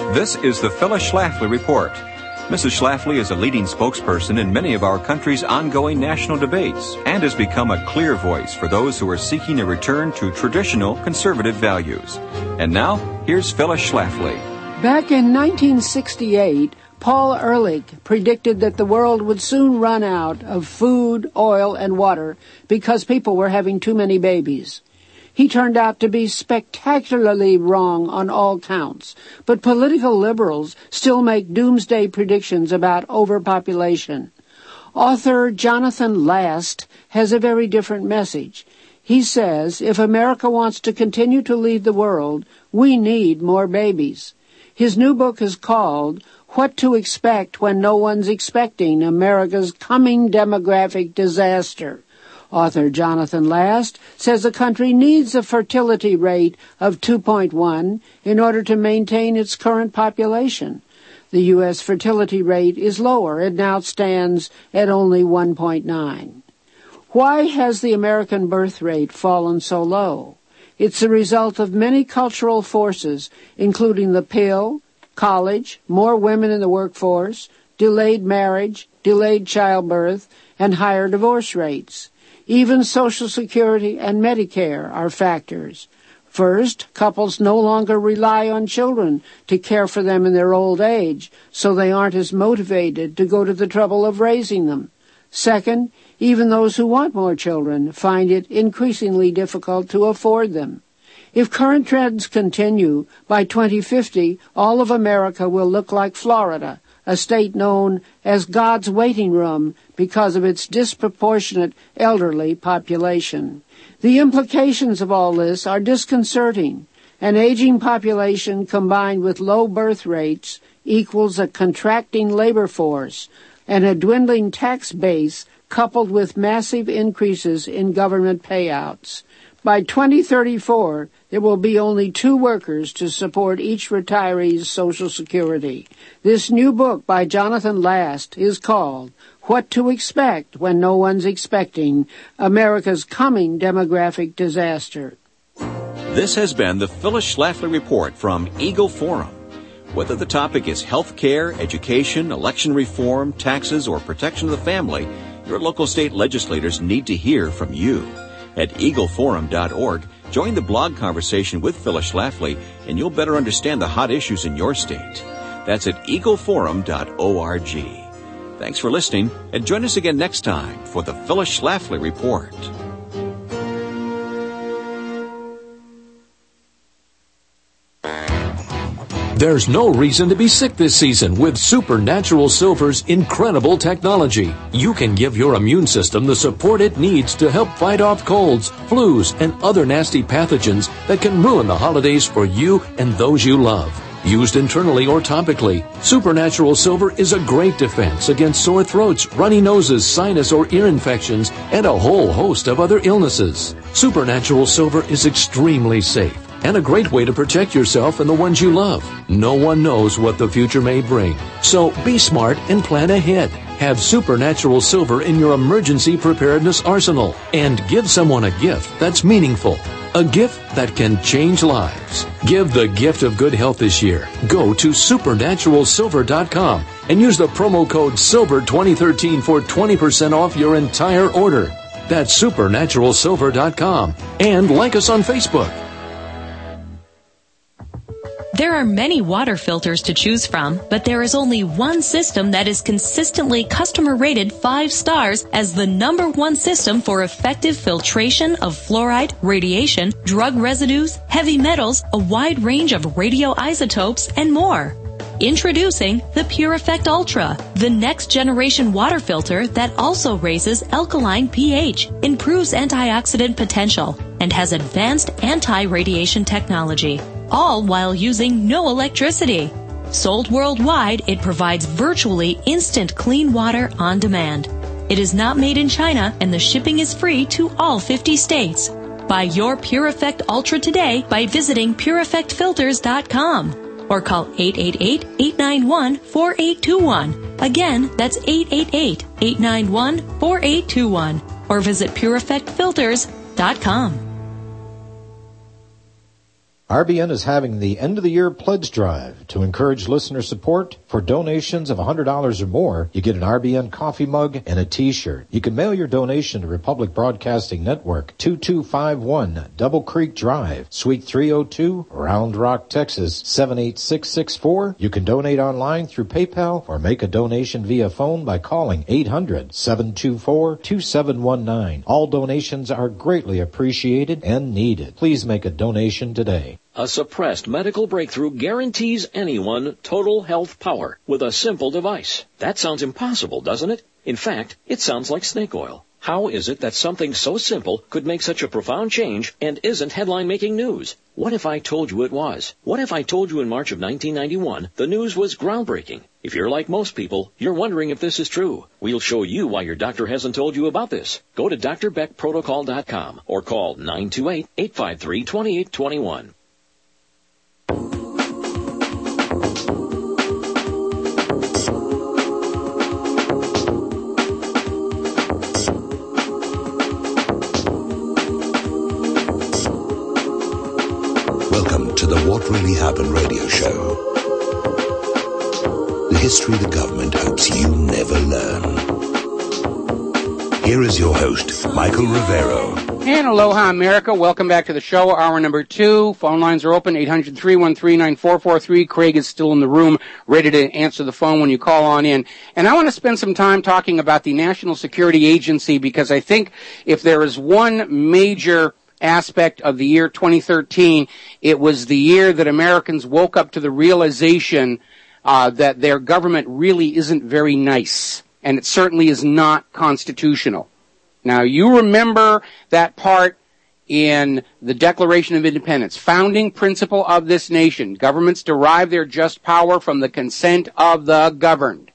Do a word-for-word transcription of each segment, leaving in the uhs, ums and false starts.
This is the Phyllis Schlafly Report. Missus Schlafly is a leading spokesperson in many of our country's ongoing national debates and has become a clear voice for those who are seeking a return to traditional conservative values. And now, here's Phyllis Schlafly. Back in nineteen sixty-eight, Paul Ehrlich predicted that the world would soon run out of food, oil, and water because people were having too many babies. He turned out to be spectacularly wrong on all counts, but political liberals still make doomsday predictions about overpopulation. Author Jonathan Last has a very different message. He says, if America wants to continue to lead the world, we need more babies. His new book is called What to Expect When No One's Expecting America's Coming Demographic Disaster. Author Jonathan Last says the country needs a fertility rate of two point one in order to maintain its current population. The U S fertility rate is lower. It now stands at only one point nine. Why has the American birth rate fallen so low? It's the result of many cultural forces, including the pill, college, more women in the workforce, delayed marriage, delayed childbirth, and higher divorce rates. Even Social Security and Medicare are factors. First, couples no longer rely on children to care for them in their old age, so they aren't as motivated to go to the trouble of raising them. Second, even those who want more children find it increasingly difficult to afford them. If current trends continue, by twenty fifty, all of America will look like Florida, a state known as God's waiting room because of its disproportionate elderly population. The implications of all this are disconcerting. An aging population combined with low birth rates equals a contracting labor force and a dwindling tax base coupled with massive increases in government payouts. By twenty thirty-four, there will be only two workers to support each retiree's Social Security. This new book by Jonathan Last is called What to Expect When No One's Expecting America's Coming Demographic Disaster. This has been the Phyllis Schlafly Report from Eagle Forum. Whether the topic is health care, education, election reform, taxes, or protection of the family, your local state legislators need to hear from you. At eagle forum dot org, join the blog conversation with Phyllis Schlafly, and you'll better understand the hot issues in your state. That's at eagle forum dot org. Thanks for listening, and join us again next time for the Phyllis Schlafly Report. There's no reason to be sick this season with Supernatural Silver's incredible technology. You can give your immune system the support it needs to help fight off colds, flus, and other nasty pathogens that can ruin the holidays for you and those you love. Used internally or topically, Supernatural Silver is a great defense against sore throats, runny noses, sinus or ear infections, and a whole host of other illnesses. Supernatural Silver is extremely safe and a great way to protect yourself and the ones you love. No one knows what the future may bring, so be smart and plan ahead. Have Supernatural Silver in your emergency preparedness arsenal and give someone a gift that's meaningful. A gift that can change lives. Give the gift of good health this year. Go to supernatural silver dot com and use the promo code silver twenty thirteen for twenty percent off your entire order. That's supernatural silver dot com. And like us on Facebook. There are many water filters to choose from, but there is only one system that is consistently customer rated five stars as the number one system for effective filtration of fluoride, radiation, drug residues, heavy metals, a wide range of radioisotopes, and more. Introducing the PureEffect Ultra, the next generation water filter that also raises alkaline pH, improves antioxidant potential, and has advanced anti-radiation technology, all while using no electricity. Sold worldwide, it provides virtually instant clean water on demand. It is not made in China, and the shipping is free to all fifty states. Buy your PureEffect Ultra today by visiting pure effect filters dot com. Or call eight eight eight, eight nine one, four eight two one. Again, that's eight eight eight, eight nine one, four eight two one. Or visit pure effect filters dot com. R B N is having the end-of-the-year pledge drive to encourage listener support. For donations of one hundred dollars or more, you get an R B N coffee mug and a T-shirt. You can mail your donation to Republic Broadcasting Network, two two five one Double Creek Drive, Suite three oh two, Round Rock, Texas, seven eight six six four. You can donate online through PayPal or make a donation via phone by calling eight hundred, seven two four, two seven one nine. All donations are greatly appreciated and needed. Please make a donation today. A suppressed medical breakthrough guarantees anyone total health power with a simple device. That sounds impossible, doesn't it? In fact, it sounds like snake oil. How is it that something so simple could make such a profound change and isn't headline-making news? What if I told you it was? What if I told you in March of nineteen ninety-one the news was groundbreaking? If you're like most people, you're wondering if this is true. We'll show you why your doctor hasn't told you about this. Go to D R Beck Protocol dot com or call nine two eight, eight five three, two eight two one. Welcome to the What Really Happened radio show. The history the government hopes you never learn. Here is your host, Michael Rivero. And aloha, America. Welcome back to the show. Hour number two. Phone lines are open, eight hundred, three one three, nine four four three. Craig is still in the room, ready to answer the phone when you call on in. And I want to spend some time talking about the National Security Agency, because I think if there is one major aspect of the year twenty thirteen, it was the year that Americans woke up to the realization uh, that their government really isn't very nice, and it certainly is not constitutional. Now, you remember that part in the Declaration of Independence, founding principle of this nation. Governments derive their just power from the consent of the governed.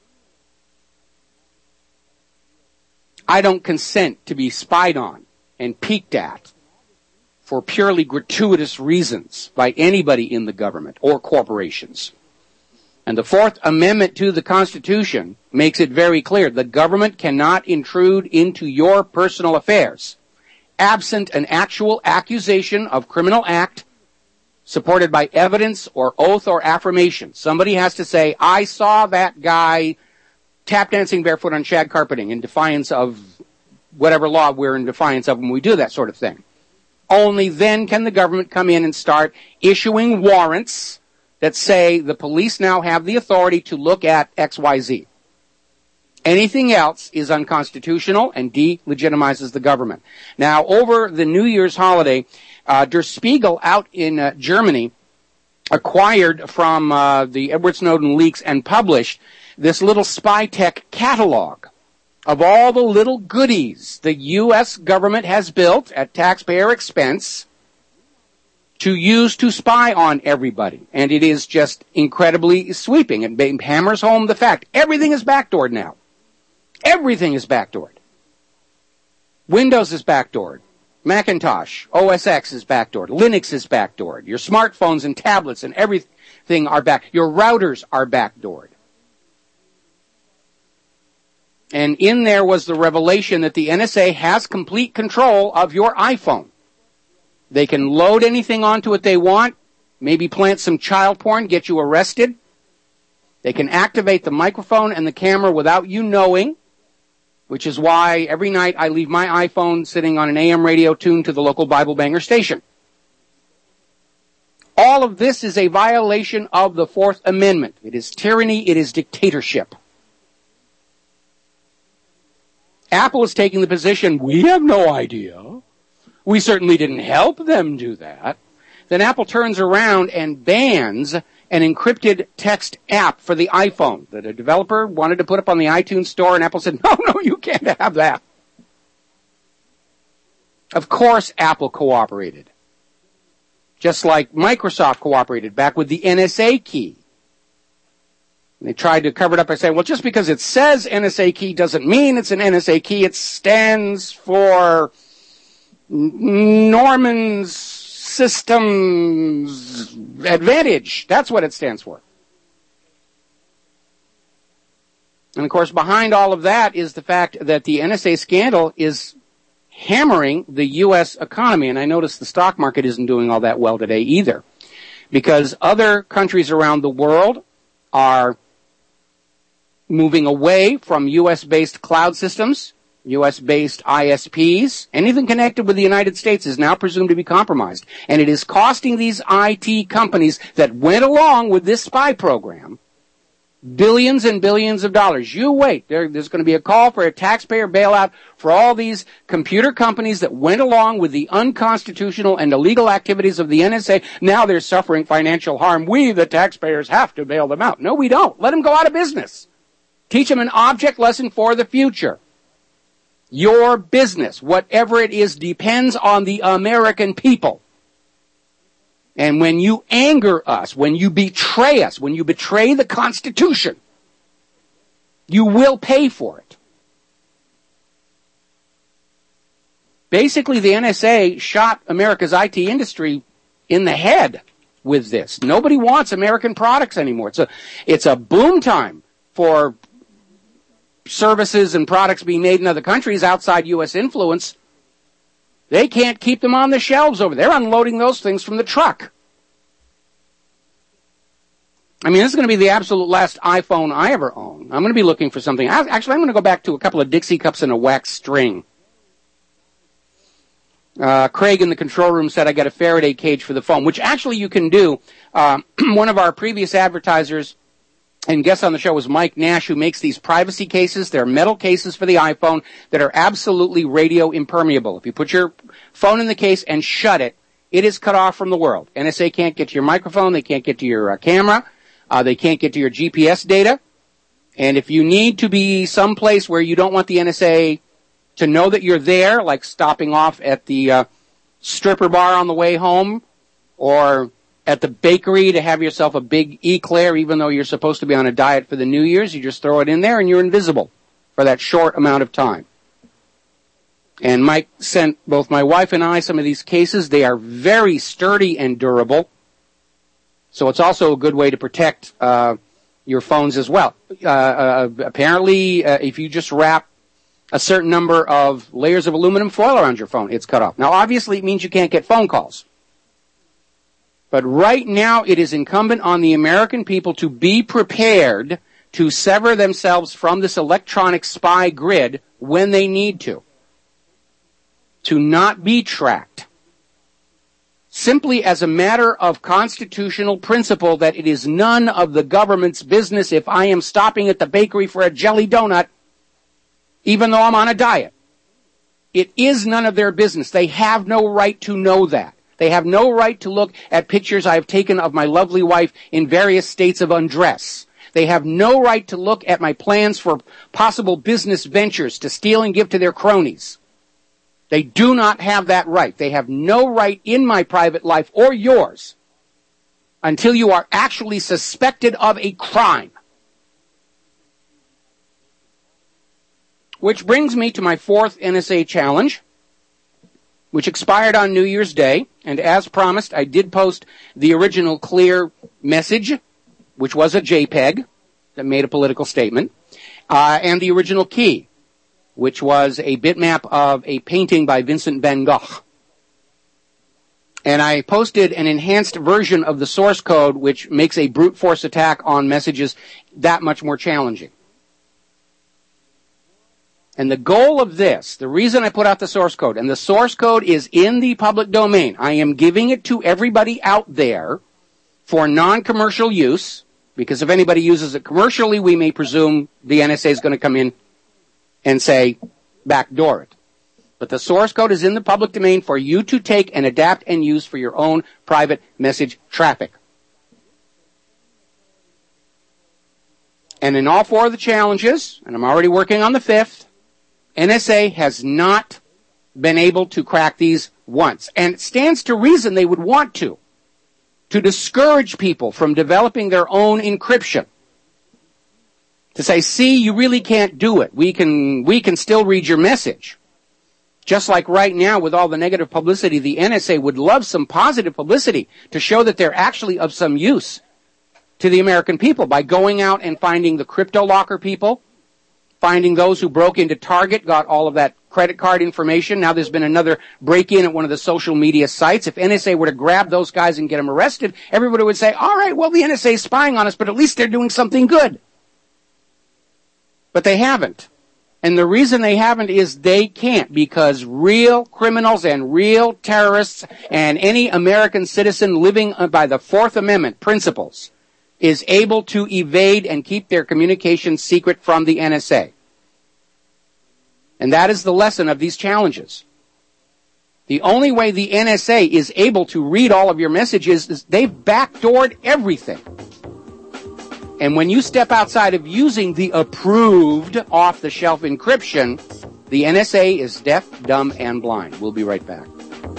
I don't consent to be spied on and peeked at for purely gratuitous reasons by anybody in the government or corporations. And the Fourth Amendment to the Constitution makes it very clear. The government cannot intrude into your personal affairs, absent an actual accusation of criminal act supported by evidence or oath or affirmation. Somebody has to say, I saw that guy tap dancing barefoot on shag carpeting in defiance of whatever law we're in defiance of when we do that sort of thing. Only then can the government come in and start issuing warrants that say the police now have the authority to look at X Y Z. Anything else is unconstitutional and delegitimizes the government. Now, over the New Year's holiday, uh, Der Spiegel out in uh, Germany acquired from uh, the Edward Snowden leaks and published this little spy tech catalog of all the little goodies the U S government has built at taxpayer expense to use to spy on everybody. And it is just incredibly sweeping. It hammers home the fact everything is backdoored now. Everything is backdoored. Windows is backdoored. Macintosh, O S X is backdoored. Linux is backdoored. Your smartphones and tablets and everything are back. Your routers are backdoored. And in there was the revelation that the N S A has complete control of your iPhone. They can load anything onto it they want, maybe plant some child porn, get you arrested. They can activate the microphone and the camera without you knowing, which is why every night I leave my iPhone sitting on an A M radio tuned to the local Bible Banger station. All of this is a violation of the Fourth Amendment. It is tyranny. It is dictatorship. Apple is taking the position, we have no idea. We certainly didn't help them do that. Then Apple turns around and bans an encrypted text app for the iPhone that a developer wanted to put up on the iTunes store, and Apple said, no, no, you can't have that. Of course Apple cooperated. Just like Microsoft cooperated back with the N S A key. And they tried to cover it up by saying, well, just because it says N S A key doesn't mean it's an N S A key. It stands for Norman's Systems Advantage. That's what it stands for. And of course, behind all of that is the fact that the N S A scandal is hammering the U S economy. And I notice the stock market isn't doing all that well today either, because other countries around the world are moving away from U S-based cloud systems, U S-based I S Ps. Anything connected with the United States is now presumed to be compromised. And it is costing these I T companies that went along with this spy program billions and billions of dollars. You wait. There, there's going to be a call for a taxpayer bailout for all these computer companies that went along with the unconstitutional and illegal activities of the N S A. Now they're suffering financial harm. We, the taxpayers, have to bail them out. No, we don't. Let them go out of business. Teach them an object lesson for the future. Your business, whatever it is, depends on the American people. And when you anger us, when you betray us, when you betray the Constitution, you will pay for it. Basically, the N S A shot America's I T industry in the head with this. Nobody wants American products anymore. It's a, it's a boom time for services and products being made in other countries outside U S influence. They can't keep them on the shelves over there. They're unloading those things from the truck. I mean, this is going to be the absolute last iPhone I ever own. I'm going to be looking for something. Actually, I'm going to go back to a couple of Dixie cups and a wax string. Uh, Craig in the control room said I got a Faraday cage for the phone, which actually you can do. Uh, one of our previous advertisers and guest on the show was Mike Nash, who makes these privacy cases. They're metal cases for the iPhone that are absolutely radio impermeable. If you put your phone in the case and shut it, it is cut off from the world. N S A can't get to your microphone. They can't get to your uh, camera. Uh, they can't get to your G P S data. And if you need to be someplace where you don't want the N S A to know that you're there, like stopping off at the uh, stripper bar on the way home, or at the bakery to have yourself a big eclair, even though you're supposed to be on a diet for the New Year's, you just throw it in there and you're invisible for that short amount of time. And Mike sent both my wife and I some of these cases. They are very sturdy and durable. So it's also a good way to protect uh, your phones as well. Uh, uh, apparently, uh, if you just wrap a certain number of layers of aluminum foil around your phone, it's cut off. Now, obviously, it means you can't get phone calls. But right now, it is incumbent on the American people to be prepared to sever themselves from this electronic spy grid when they need to. To not be tracked. Simply as a matter of constitutional principle that it is none of the government's business if I am stopping at the bakery for a jelly donut, even though I'm on a diet. It is none of their business. They have no right to know that. They have no right to look at pictures I have taken of my lovely wife in various states of undress. They have no right to look at my plans for possible business ventures to steal and give to their cronies. They do not have that right. They have no right in my private life or yours until you are actually suspected of a crime. Which brings me to my fourth N S A challenge, which expired on New Year's Day. And as promised, I did post the original clear message, which was a JPEG that made a political statement, uh, and the original key, which was a bitmap of a painting by Vincent van Gogh. And I posted an enhanced version of the source code, which makes a brute force attack on messages that much more challenging. And the goal of this, the reason I put out the source code, and the source code is in the public domain. I am giving it to everybody out there for non-commercial use, because if anybody uses it commercially, we may presume the N S A is going to come in and say, backdoor it. But the source code is in the public domain for you to take and adapt and use for your own private message traffic. And in all four of the challenges, and I'm already working on the fifth, N S A has not been able to crack these once. And it stands to reason they would want to, to discourage people from developing their own encryption. To say, see, you really can't do it. We can, we can still read your message. Just like right now with all the negative publicity, the N S A would love some positive publicity to show that they're actually of some use to the American people by going out and finding the crypto locker people, finding those who broke into Target, got all of that credit card information. Now there's been another break-in at one of the social media sites. If N S A were to grab those guys and get them arrested, everybody would say, all right, well, the N S A is spying on us, but at least they're doing something good. But they haven't. And the reason they haven't is they can't, because real criminals and real terrorists and any American citizen living by the Fourth Amendment principles is able to evade and keep their communications secret from the N S A. And that is the lesson of these challenges. The only way the N S A is able to read all of your messages is they've backdoored everything. And when you step outside of using the approved off-the-shelf encryption, the N S A is deaf, dumb, and blind. We'll be right back.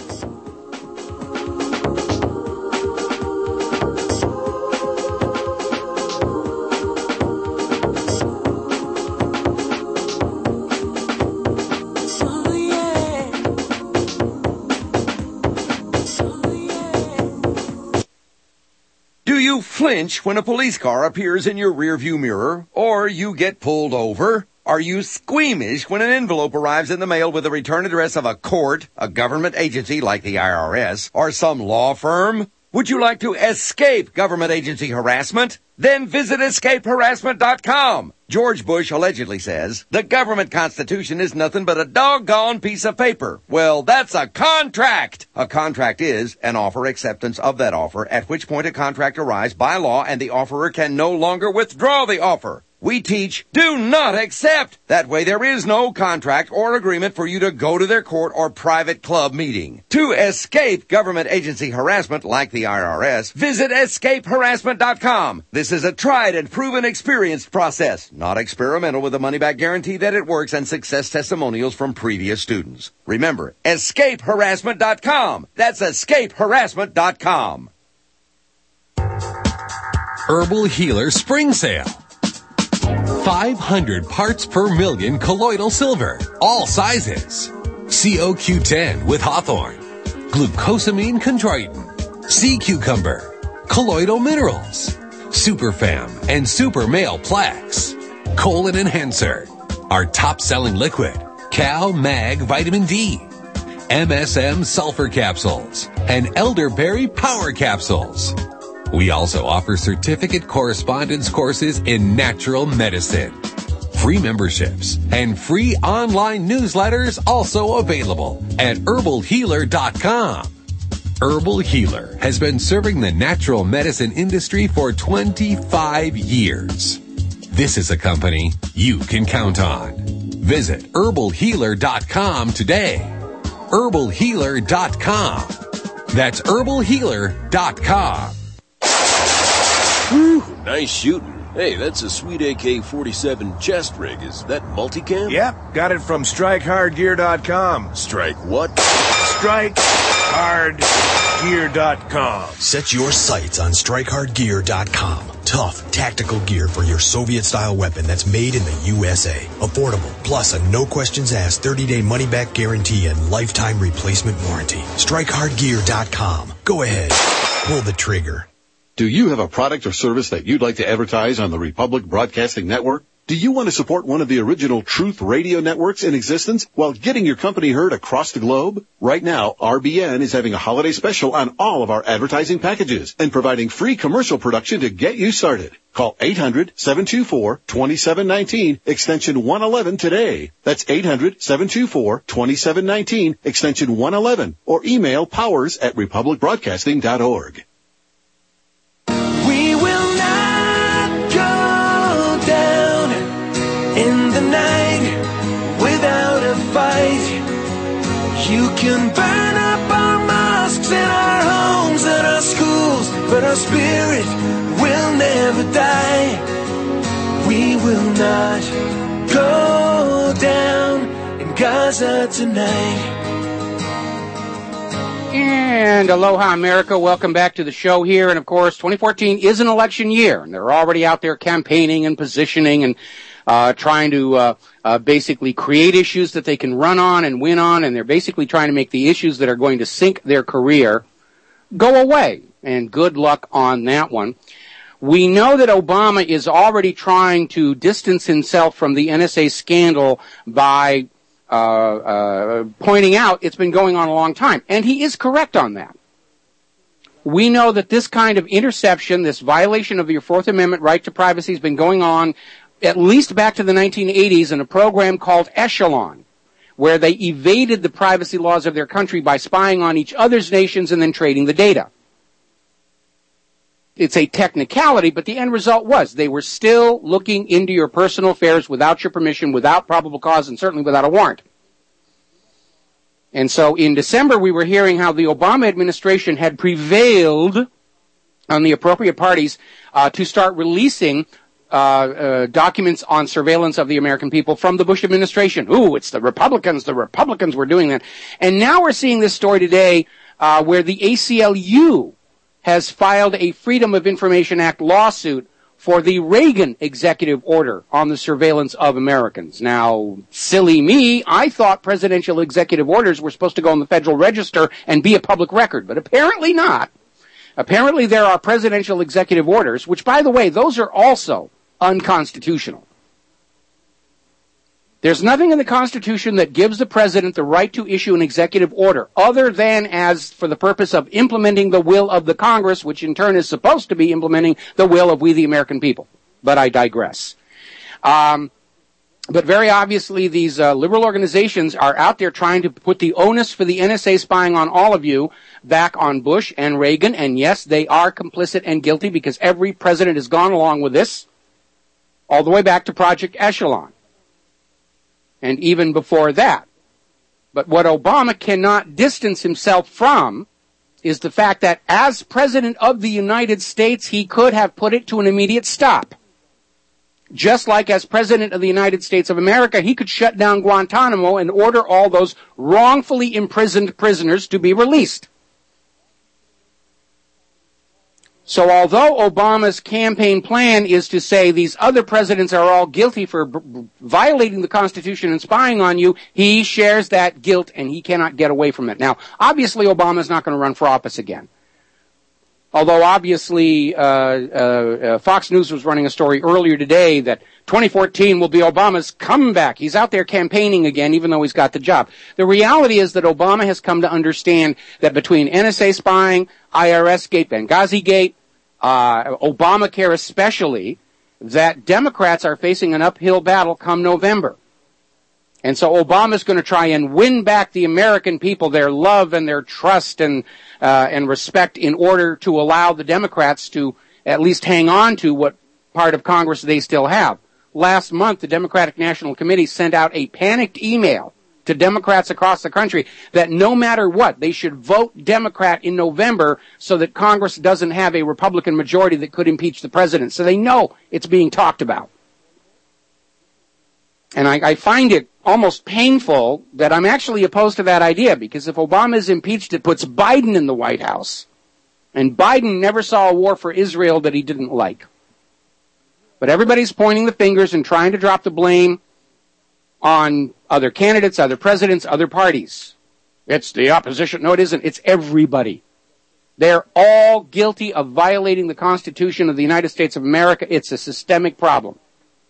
You flinch when a police car appears in your rearview mirror, or you get pulled over? Are you squeamish when an envelope arrives in the mail with the return address of a court, a government agency like the I R S, or some law firm? Would you like to escape government agency harassment? Then visit escape harassment dot com. George Bush allegedly says, the government constitution is nothing but a doggone piece of paper. Well, that's a contract. A contract is an offer acceptance of that offer, at which point a contract arrives by law and the offerer can no longer withdraw the offer. We teach, do not accept. That way there is no contract or agreement for you to go to their court or private club meeting. To escape government agency harassment like the I R S, visit escape harassment dot com. This is a tried and proven experienced process, not experimental, with a money-back guarantee that it works and success testimonials from previous students. Remember, escape harassment dot com. That's escape harassment dot com. Herbal Healer Spring Sale. five hundred parts per million colloidal silver, all sizes. C O Q ten with hawthorn, glucosamine chondroitin, sea cucumber, colloidal minerals, superfam and super male plaques, colon enhancer, our top-selling liquid, Cal Mag Vitamin D, M S M sulfur capsules, and elderberry power capsules. We also offer certificate correspondence courses in natural medicine. Free memberships and free online newsletters also available at herbal healer dot com. Herbal Healer has been serving the natural medicine industry for twenty-five years. This is a company you can count on. Visit herbal healer dot com today. herbal healer dot com. That's herbal healer dot com. Whew, nice shooting. Hey, that's a sweet A K forty-seven chest rig. Is that multicam? Yep, got it from strike hard gear dot com. Strike what? strike hard gear dot com. Set your sights on strike hard gear dot com. Tough, tactical gear for your Soviet-style weapon that's made in the U S A. Affordable, plus a no-questions-asked thirty-day money-back guarantee and lifetime replacement warranty. strike hard gear dot com. Go ahead, pull the trigger. Do you have a product or service that you'd like to advertise on the Republic Broadcasting Network? Do you want to support one of the original Truth Radio networks in existence while getting your company heard across the globe? Right now, R B N is having a holiday special on all of our advertising packages and providing free commercial production to get you started. Call eight hundred, seven two four, two seven one nine, extension one eleven today. That's eight hundred, seven two four, two seven one nine, extension one eleven, or email powers at republic broadcasting dot org. We will not go down in the night without a fight. You can burn up our mosques and our homes and our schools, but our spirit will never die. We will not go down in Gaza tonight. And aloha, America. Welcome back to the show here. And, of course, twenty fourteen is an election year, and they're already out there campaigning and positioning and uh trying to uh, uh basically create issues that they can run on and win on, and they're basically trying to make the issues that are going to sink their career go away. And good luck on that one. We know that Obama is already trying to distance himself from the N S A scandal by uh, uh, pointing out it's been going on a long time. And he is correct on that. We know that this kind of interception, this violation of your Fourth Amendment right to privacy has been going on at least back to the nineteen eighties in a program called Echelon, where they evaded the privacy laws of their country by spying on each other's nations and then trading the data. It's a technicality, but the end result was they were still looking into your personal affairs without your permission, without probable cause, and certainly without a warrant. And so in December, we were hearing how the Obama administration had prevailed on the appropriate parties uh, to start releasing uh, uh, documents on surveillance of the American people from the Bush administration. Ooh, it's the Republicans. The Republicans were doing that. And now we're seeing this story today uh, where the A C L U has filed a Freedom of Information Act lawsuit for the Reagan executive order on the surveillance of Americans. Now, silly me, I thought presidential executive orders were supposed to go in the Federal Register and be a public record, but apparently not. Apparently there are presidential executive orders, which, by the way, those are also unconstitutional. There's nothing in the Constitution that gives the president the right to issue an executive order other than as for the purpose of implementing the will of the Congress, which in turn is supposed to be implementing the will of we the American people. But I digress. Um, but very obviously these uh, liberal organizations are out there trying to put the onus for the N S A spying on all of you back on Bush and Reagan. And yes, they are complicit and guilty because every president has gone along with this all the way back to Project Echelon. And even before that. But what Obama cannot distance himself from is the fact that as President of the United States, he could have put it to an immediate stop. Just like as President of the United States of America, he could shut down Guantanamo and order all those wrongfully imprisoned prisoners to be released. So although Obama's campaign plan is to say these other presidents are all guilty for b- b- violating the Constitution and spying on you, he shares that guilt and he cannot get away from it. Now, obviously Obama's not going to run for office again. Although obviously uh, uh, uh, Fox News was running a story earlier today that twenty fourteen will be Obama's comeback. He's out there campaigning again even though he's got the job. The reality is that Obama has come to understand that between N S A spying, I R S Gate, Benghazi Gate, Uh, Obamacare especially, that Democrats are facing an uphill battle come November. And so Obama's going to try and win back the American people, their love and their trust and, uh, and respect in order to allow the Democrats to at least hang on to what part of Congress they still have. Last month, the Democratic National Committee sent out a panicked email to Democrats across the country that no matter what, they should vote Democrat in November so that Congress doesn't have a Republican majority that could impeach the president. So they know it's being talked about. And I, I find it almost painful that I'm actually opposed to that idea, because if Obama is impeached, it puts Biden in the White House. And Biden never saw a war for Israel that he didn't like. But everybody's pointing the fingers and trying to drop the blame on other candidates, other presidents, other parties. It's the opposition. No, it isn't. It's everybody. They're all guilty of violating the Constitution of the United States of America. It's a systemic problem.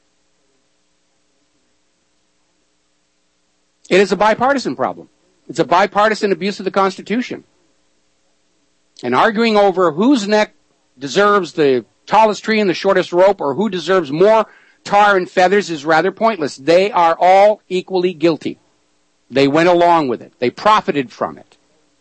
It is a bipartisan problem. It's a bipartisan abuse of the Constitution. And arguing over whose neck deserves the tallest tree and the shortest rope, or who deserves more tar and feathers, is rather pointless. They are all equally guilty. They went along with it. They profited from it.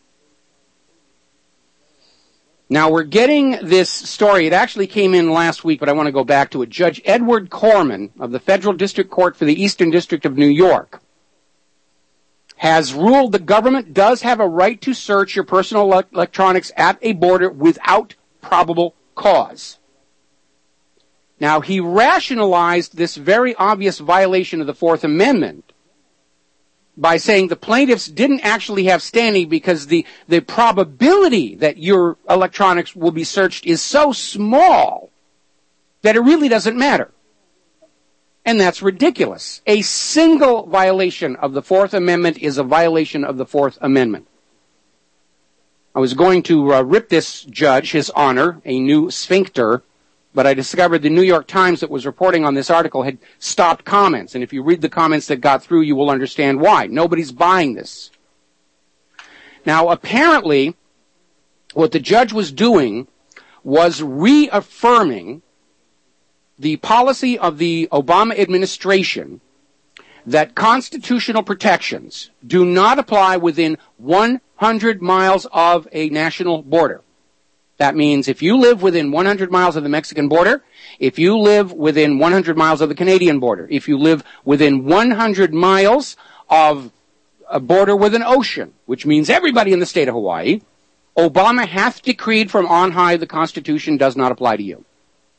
Now we're getting this story. It actually came in last week, but I want to go back to it. Judge Edward Corman of the Federal District Court for the Eastern District of New York has ruled the government does have a right to search your personal electronics at a border without probable cause. Now, he rationalized this very obvious violation of the Fourth Amendment by saying the plaintiffs didn't actually have standing because the, the probability that your electronics will be searched is so small that it really doesn't matter. And that's ridiculous. A single violation of the Fourth Amendment is a violation of the Fourth Amendment. I was going to uh, rip this judge, his honor, a new sphincter, But I discovered the New York Times that was reporting on this article had stopped comments. And if you read the comments that got through, you will understand why. Nobody's buying this. Now, apparently, what the judge was doing was reaffirming the policy of the Obama administration that constitutional protections do not apply within one hundred miles of a national border. That means if you live within one hundred miles of the Mexican border, if you live within one hundred miles of the Canadian border, if you live within one hundred miles of a border with an ocean, which means everybody in the state of Hawaii, Obama hath decreed from on high the Constitution does not apply to you.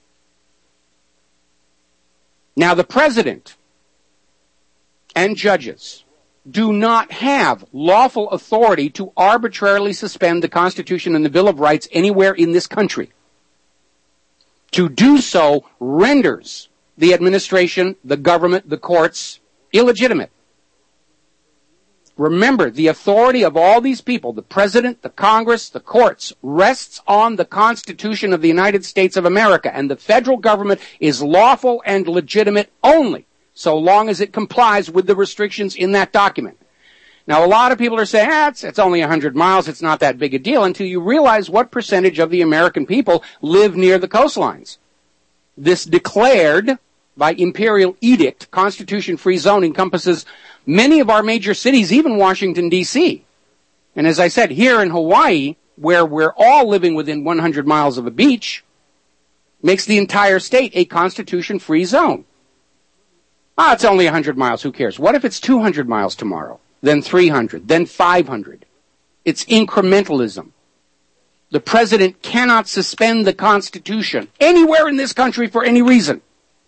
Now, the president and judges do not have lawful authority to arbitrarily suspend the Constitution and the Bill of Rights anywhere in this country. To do so renders the administration, the government, the courts illegitimate. Remember, the authority of all these people, the president, the Congress, the courts, rests on the Constitution of the United States of America, and the federal government is lawful and legitimate only so long as it complies with the restrictions in that document. Now, a lot of people are saying, ah, it's, it's only one hundred miles, it's not that big a deal, until you realize what percentage of the American people live near the coastlines. This declared by imperial edict Constitution-free zone encompasses many of our major cities, even Washington, D C And as I said, here in Hawaii, where we're all living within one hundred miles of a beach, makes the entire state a Constitution-free zone. Ah, it's only one hundred miles, who cares? What if it's two hundred miles tomorrow, then three hundred, then five hundred? It's incrementalism. The president cannot suspend the Constitution anywhere in this country for any reason.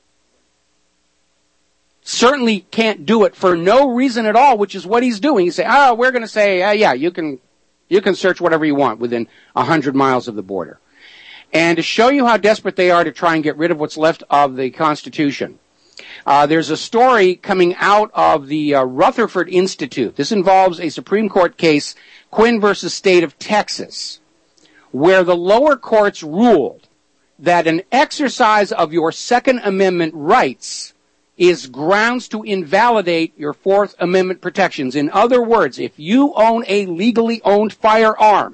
Certainly can't do it for no reason at all, which is what he's doing. He's saying, oh, we're going to say, uh, yeah, you can, you can search whatever you want within one hundred miles of the border. And to show you how desperate they are to try and get rid of what's left of the Constitution, Uh, there's a story coming out of the uh, Rutherford Institute. This involves a Supreme Court case, Quinn versus State of Texas, where the lower courts ruled that an exercise of your Second Amendment rights is grounds to invalidate your Fourth Amendment protections. In other words, if you own a legally owned firearm,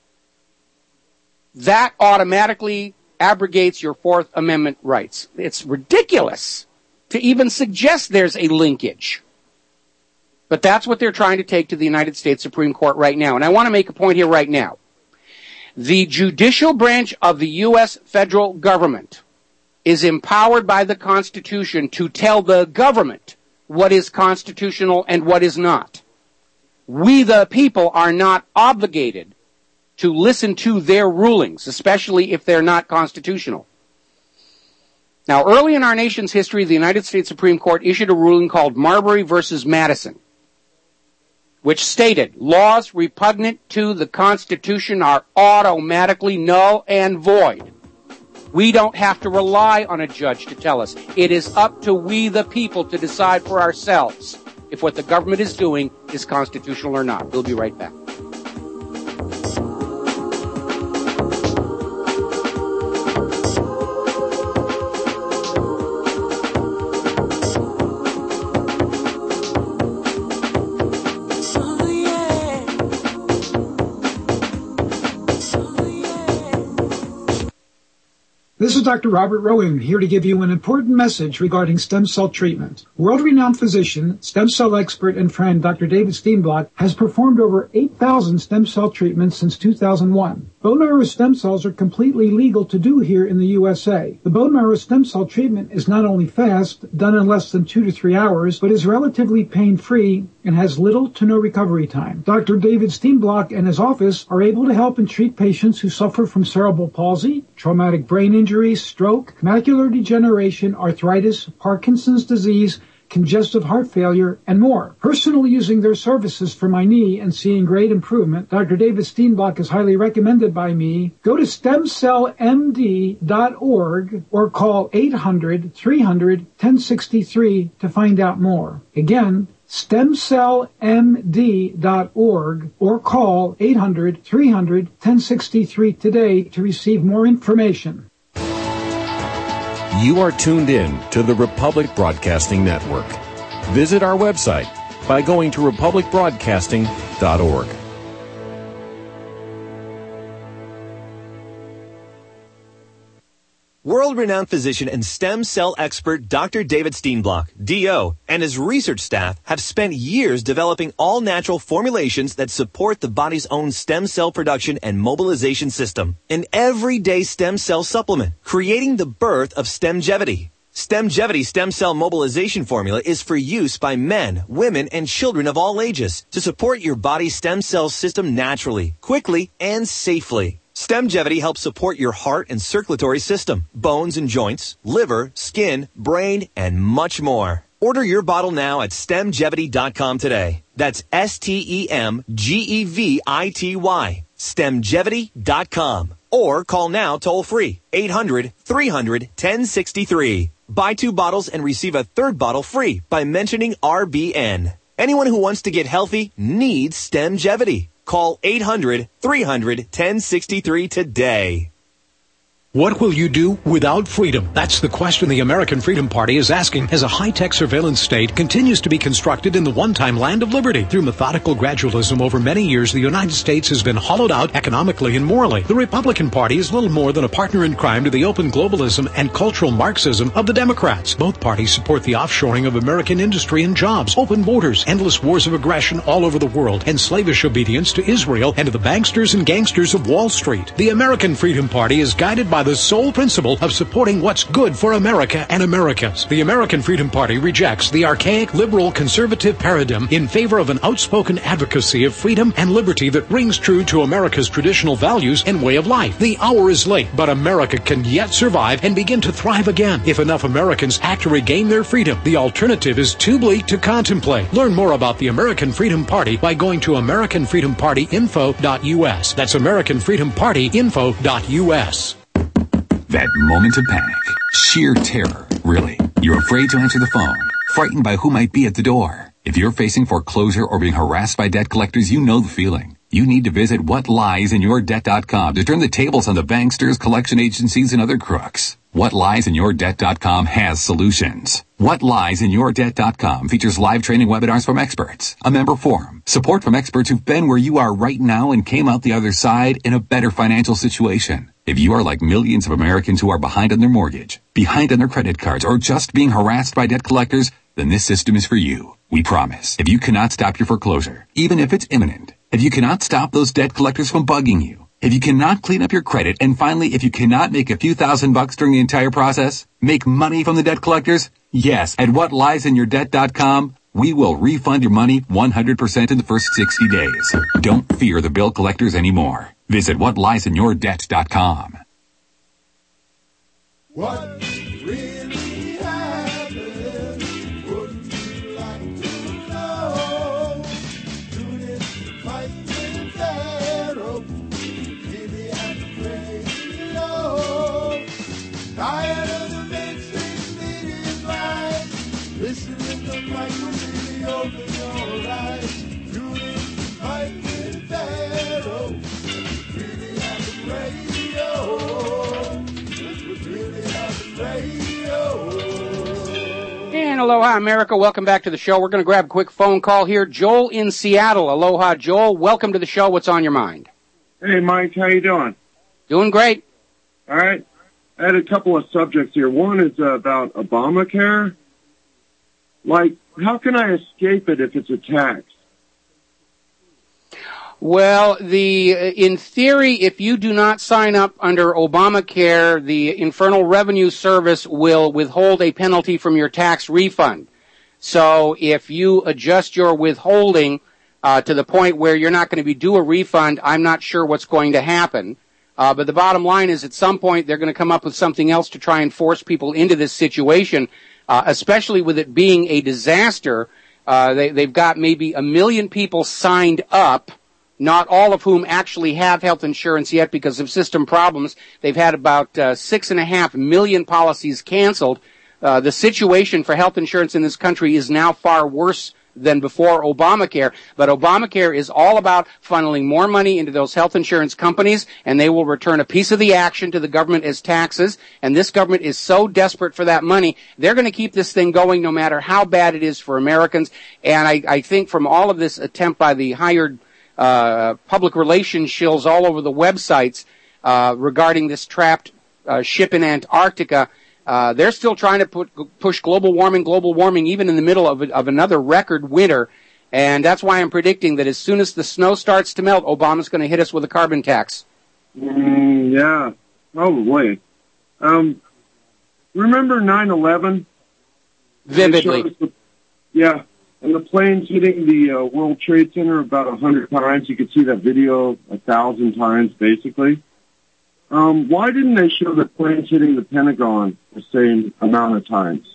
that automatically abrogates your Fourth Amendment rights. It's ridiculous to even suggest there's a linkage. But that's what they're trying to take to the United States Supreme Court right now. And I want to make a point here right now. The judicial branch of the U S federal government is empowered by the Constitution to tell the government what is constitutional and what is not. We, the people, are not obligated to listen to their rulings, especially if they're not constitutional. Now, early in our nation's history, the United States Supreme Court issued a ruling called Marbury versus Madison, which stated laws repugnant to the Constitution are automatically null and void. We don't have to rely on a judge to tell us. It is up to we, the people, to decide for ourselves if what the government is doing is constitutional or not. We'll be right back. This is Doctor Robert Rowan, here to give you an important message regarding stem cell treatment. World-renowned physician, stem cell expert, and friend Doctor David Steenblock has performed over eight thousand stem cell treatments since two thousand one. Bone marrow stem cells are completely legal to do here in the U S A. The bone marrow stem cell treatment is not only fast, done in less than two to three hours, but is relatively pain-free and has little to no recovery time. Doctor David Steenblock and his office are able to help and treat patients who suffer from cerebral palsy, traumatic brain injury, stroke, macular degeneration, arthritis, Parkinson's disease, congestive heart failure, and more. Personally using their services for my knee and seeing great improvement, Doctor David Steenblock is highly recommended by me. Go to stem cell m d dot org or call eight hundred, three hundred, ten sixty-three to find out more. Again, stem cell m d dot org or call eight hundred, three hundred, ten sixty-three today to receive more information. You are tuned in to the Republic Broadcasting Network. Visit our website by going to republic broadcasting dot org. World-renowned physician and stem cell expert Doctor David Steenblock, D O, and his research staff have spent years developing all-natural formulations that support the body's own stem cell production and mobilization system. An everyday stem cell supplement, creating the birth of Stemgevity. Stemgevity stem cell mobilization formula is for use by men, women, and children of all ages to support your body's stem cell system naturally, quickly, and safely. Stemgevity helps support your heart and circulatory system, bones and joints, liver, skin, brain, and much more. Order your bottle now at stemgevity dot com today. That's S T E M G E V I T Y. stemgevity dot com. Or call now toll free, eight hundred, three hundred, ten sixty-three. Buy two bottles and receive a third bottle free by mentioning R B N. Anyone who wants to get healthy needs Stemgevity. Call eight hundred, three hundred, ten sixty-three today. What will you do without freedom? That's the question the American Freedom Party is asking as a high-tech surveillance state continues to be constructed in the one-time land of liberty. Through methodical gradualism over many years, the United States has been hollowed out economically and morally. The Republican Party is little more than a partner in crime to the open globalism and cultural Marxism of the Democrats. Both parties support the offshoring of American industry and jobs, open borders, endless wars of aggression all over the world, and slavish obedience to Israel and to the banksters and gangsters of Wall Street. The American Freedom Party is guided by the sole principle of supporting what's good for America and Americans. The American Freedom Party rejects the archaic liberal conservative paradigm in favor of an outspoken advocacy of freedom and liberty that rings true to America's traditional values and way of life. The hour is late, but America can yet survive and begin to thrive again if enough Americans act to regain their freedom. The alternative is too bleak to contemplate. Learn more about the American Freedom Party by going to american freedom party info dot U S. That's american freedom party info dot U S. That moment of panic, sheer terror, really. You're afraid to answer the phone, frightened by who might be at the door. If you're facing foreclosure or being harassed by debt collectors, you know the feeling. You need to visit what lies in your debt dot com to turn the tables on the banksters, collection agencies, and other crooks. what lies in your debt dot com has solutions. what lies in your debt dot com features live training webinars from experts, a member forum, support from experts who've been where you are right now and came out the other side in a better financial situation. If you are like millions of Americans who are behind on their mortgage, behind on their credit cards, or just being harassed by debt collectors, then this system is for you. We promise. If you cannot stop your foreclosure, even if it's imminent, if you cannot stop those debt collectors from bugging you, if you cannot clean up your credit, and finally, if you cannot make a few thousand bucks during the entire process, make money from the debt collectors, yes, at what lies in your debt dot com, we will refund your money one hundred percent in the first sixty days. Don't fear the bill collectors anymore. Visit what lies in your debt dot com. What really happened? Wouldn't you like to know? Tune in to Mike and Pharaoh. Really at the radio. Tired of the mainstream media right? Listening to Mike will really open your eyes. Tune in to Mike and Pharaoh. Really at the radio. And aloha, America. Welcome back to the show. We're going to grab a quick phone call here. Joel in Seattle. Aloha, Joel. Welcome to the show. What's on your mind? Hey, Mike. How you doing? Doing great. All right. I had a couple of subjects here. One is uh, about Obamacare. Like, how can I escape it if it's a tax? Well, the in theory, if you do not sign up under Obamacare, the Internal Revenue Service will withhold a penalty from your tax refund. So if you adjust your withholding uh, to the point where you're not going to be due a refund, I'm not sure what's going to happen. Uh, but the bottom line is at some point they're going to come up with something else to try and force people into this situation, uh, especially with it being a disaster. Uh, they, they've got maybe a million people signed up, not all of whom actually have health insurance yet because of system problems. They've had about uh, six and a half million policies canceled. Uh, the situation for health insurance in this country is now far worse than before Obamacare. But Obamacare is all about funneling more money into those health insurance companies, and they will return a piece of the action to the government as taxes. And this government is so desperate for that money, they're going to keep this thing going no matter how bad it is for Americans. And I, I think from all of this attempt by the hired uh public relations shills all over the websites uh regarding this trapped uh, ship in Antarctica, Uh, they're still trying to put, push global warming, global warming, even in the middle of, of another record winter. And that's why I'm predicting that as soon as the snow starts to melt, Obama's going to hit us with a carbon tax. Mm, yeah, probably. Um, remember nine eleven? Vividly. The, yeah, and the planes hitting the uh, World Trade Center about a hundred times. You could see that video a thousand times, basically. Um, why didn't they show the planes hitting the Pentagon the same amount of times?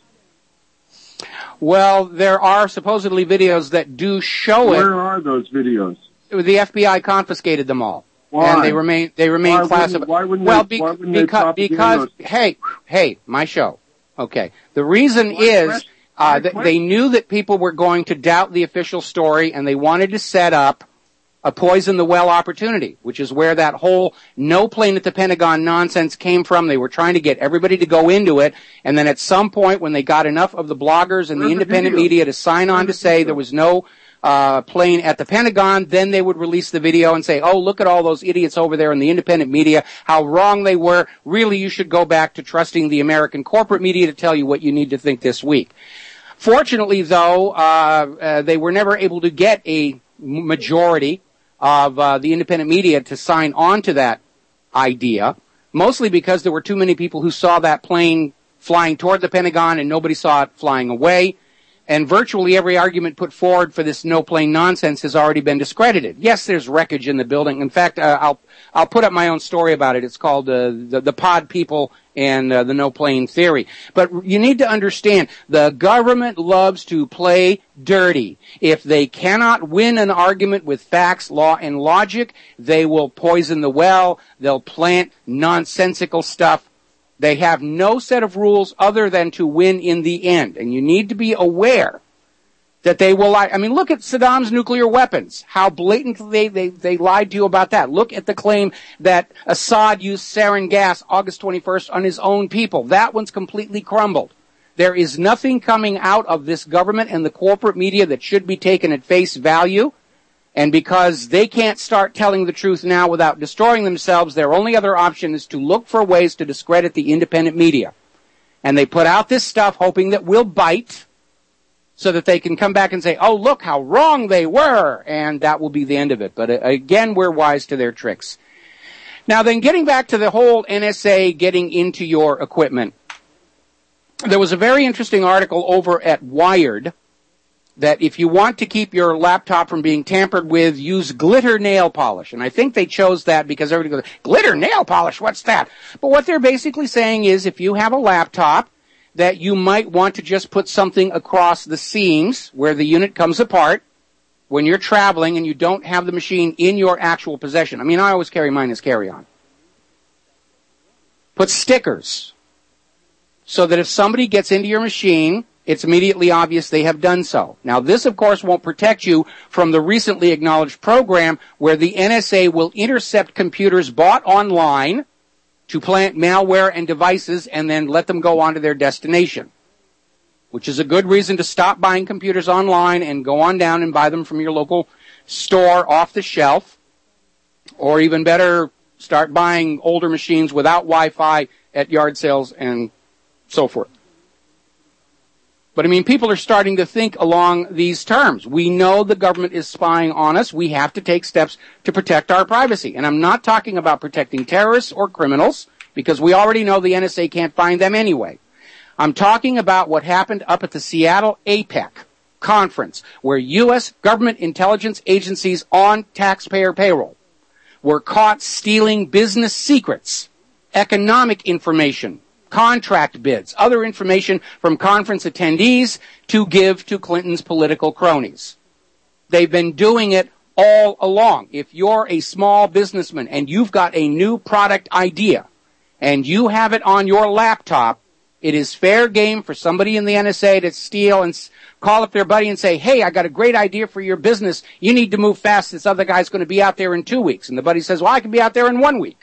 Well, there are supposedly videos that do show Where it. Where are those videos? The F B I confiscated them all. Why? And they remain, they remain why classified. Why wouldn't well, they, be, why wouldn't because, they because, hey, hey, my show. Okay. The reason is, uh, that they knew that people were going to doubt the official story, and they wanted to set up a poison the well opportunity, which is where that whole no plane at the Pentagon nonsense came from. They were trying to get everybody to go into it, and then at some point when they got enough of the bloggers and the independent media to sign on to say there was no uh plane at the Pentagon, then they would release the video and say, oh, look at all those idiots over there in the independent media, how wrong they were. Really, you should go back to trusting the American corporate media to tell you what you need to think this week. Fortunately, though, uh, uh they were never able to get a majority of uh, the independent media to sign on to that idea, mostly because there were too many people who saw that plane flying toward the Pentagon and nobody saw it flying away. And virtually every argument put forward for this no plane nonsense has already been discredited. Yes, there's wreckage in the building. In fact, uh, I'll I'll put up my own story about it. It's called uh, the, the Pod People and uh, the No Plane Theory. But you need to understand, the government loves to play dirty. If they cannot win an argument with facts, law, and logic, they will poison the well. They'll plant nonsensical stuff. They have no set of rules other than to win in the end. And you need to be aware that they will lie. I mean, look at Saddam's nuclear weapons. How blatantly they, they, they lied to you about that. Look at the claim that Assad used sarin gas August twenty-first on his own people. That one's completely crumbled. There is nothing coming out of this government and the corporate media that should be taken at face value. And because they can't start telling the truth now without destroying themselves, their only other option is to look for ways to discredit the independent media. And they put out this stuff hoping that we'll bite so that they can come back and say, oh, look how wrong they were. And that will be the end of it. But uh, again, we're wise to their tricks. Now then, getting back to the whole N S A getting into your equipment, there was a very interesting article over at Wired that if you want to keep your laptop from being tampered with, use glitter nail polish. And I think they chose that because everybody goes, glitter nail polish, what's that? But what they're basically saying is if you have a laptop that you might want to just put something across the seams where the unit comes apart when you're traveling and you don't have the machine in your actual possession. I mean, I always carry mine as carry-on. Put stickers so that if somebody gets into your machine, it's immediately obvious they have done so. Now, this, of course, won't protect you from the recently acknowledged program where the N S A will intercept computers bought online to plant malware and devices and then let them go on to their destination, which is a good reason to stop buying computers online and go on down and buy them from your local store off the shelf, or even better, start buying older machines without Wi-Fi at yard sales and so forth. But I mean, people are starting to think along these terms. We know the government is spying on us. We have to take steps to protect our privacy. And I'm not talking about protecting terrorists or criminals, because we already know the N S A can't find them anyway. I'm talking about what happened up at the Seattle APEC conference, where U S government intelligence agencies on taxpayer payroll were caught stealing business secrets, economic information, contract bids, other information from conference attendees to give to Clinton's political cronies. They've been doing it all along. If you're a small businessman and you've got a new product idea and you have it on your laptop, It is fair game for somebody in the N S A to steal and s- call up their buddy and say, hey, I got a great idea for your business. You need to move fast. This other guy's going to be out there in two weeks. And the buddy says, well, I can be out there in one week.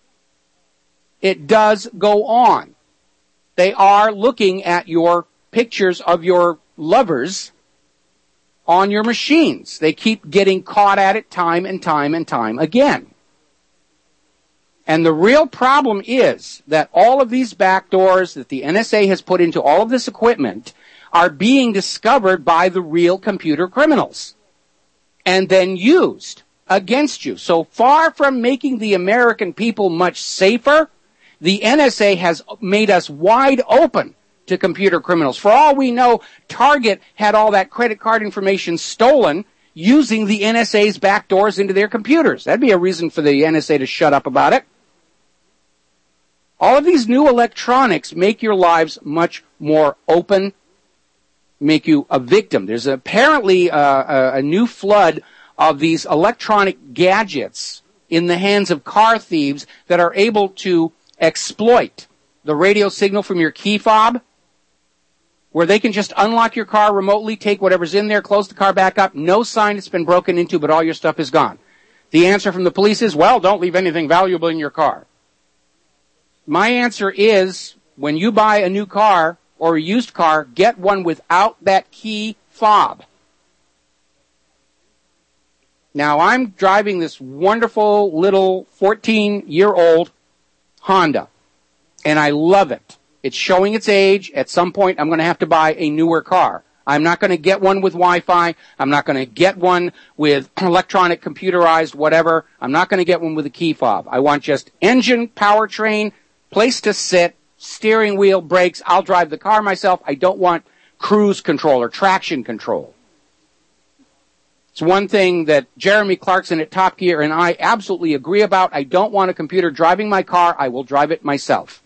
It does go on. They are looking at your pictures of your lovers on your machines. They keep getting caught at it time and time and time again. And the real problem is that all of these backdoors that the N S A has put into all of this equipment are being discovered by the real computer criminals and then used against you. So far from making the American people much safer, the N S A has made us wide open to computer criminals. For all we know, Target had all that credit card information stolen using the N S A's backdoors into their computers. That'd be a reason for the N S A to shut up about it. All of these new electronics make your lives much more open, make you a victim. There's apparently a, a, a new flood of these electronic gadgets in the hands of car thieves that are able to exploit the radio signal from your key fob, where they can just unlock your car remotely, take whatever's in there, close the car back up, no sign it's been broken into, but all your stuff is gone. The answer from the police is, well, don't leave anything valuable in your car. My answer is, when you buy a new car or a used car, get one without that key fob. Now, I'm driving this wonderful little fourteen-year-old Honda, and I love it. It's showing its age. At some point, I'm going to have to buy a newer car. I'm not going to get one with Wi-Fi. I'm not going to get one with electronic, computerized, whatever. I'm not going to get one with a key fob. I want just engine, powertrain, place to sit, steering wheel, brakes. I'll drive the car myself. I don't want cruise control or traction control. It's one thing that Jeremy Clarkson at Top Gear and I absolutely agree about. I don't want a computer driving my car. I will drive it myself.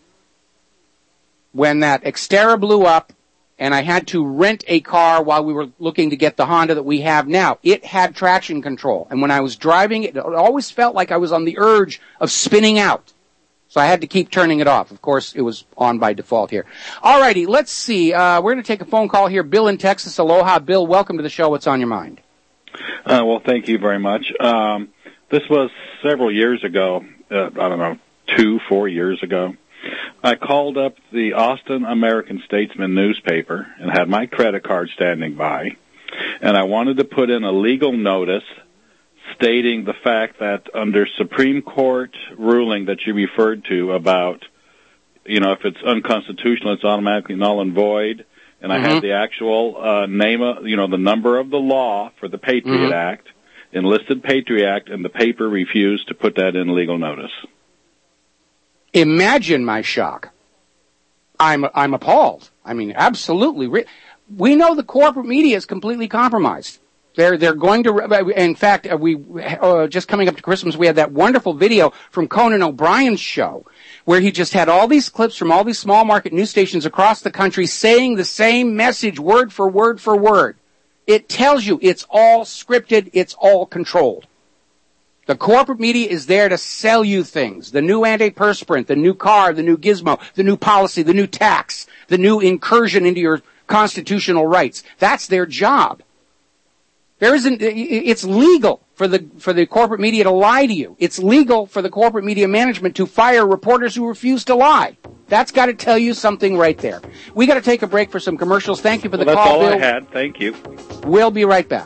When that Xterra blew up and I had to rent a car while we were looking to get the Honda that we have now, it had traction control. And when I was driving it, it always felt like I was on the urge of spinning out. So I had to keep turning it off. Of course, it was on by default here. All righty, let's see. Uh, we're going to take a phone call here. Bill in Texas. Aloha. Bill, welcome to the show. What's on your mind? Uh, well, thank you very much. Um, this was several years ago, uh, I don't know, two, four years ago. I called up the Austin American-Statesman newspaper and had my credit card standing by, and I wanted to put in a legal notice stating the fact that under Supreme Court ruling that you referred to about, you know, if it's unconstitutional, it's automatically null and void. And I mm-hmm. had the actual uh, name of, you know, the number of the law for the Patriot mm-hmm. Act, enlisted Patriot Act, and the paper refused to put that in legal notice. Imagine my shock. I'm I'm appalled. I mean, absolutely. We know the corporate media is completely compromised. They're they're going to. In fact, we uh, just coming up to Christmas, we had that wonderful video from Conan O'Brien's show, where he just had all these clips from all these small market news stations across the country saying the same message word for word for word. It tells you it's all scripted, it's all controlled. The corporate media is there to sell you things. The new antiperspirant, the new car, the new gizmo, the new policy, the new tax, the new incursion into your constitutional rights. That's their job. There isn't, it's legal for the, for the corporate media to lie to you. It's legal for the corporate media management to fire reporters who refuse to lie. That's got to tell you something right there. We got to take a break for some commercials. Thank you for the well, call, Bill. That's all I had. Thank you. We'll be right back.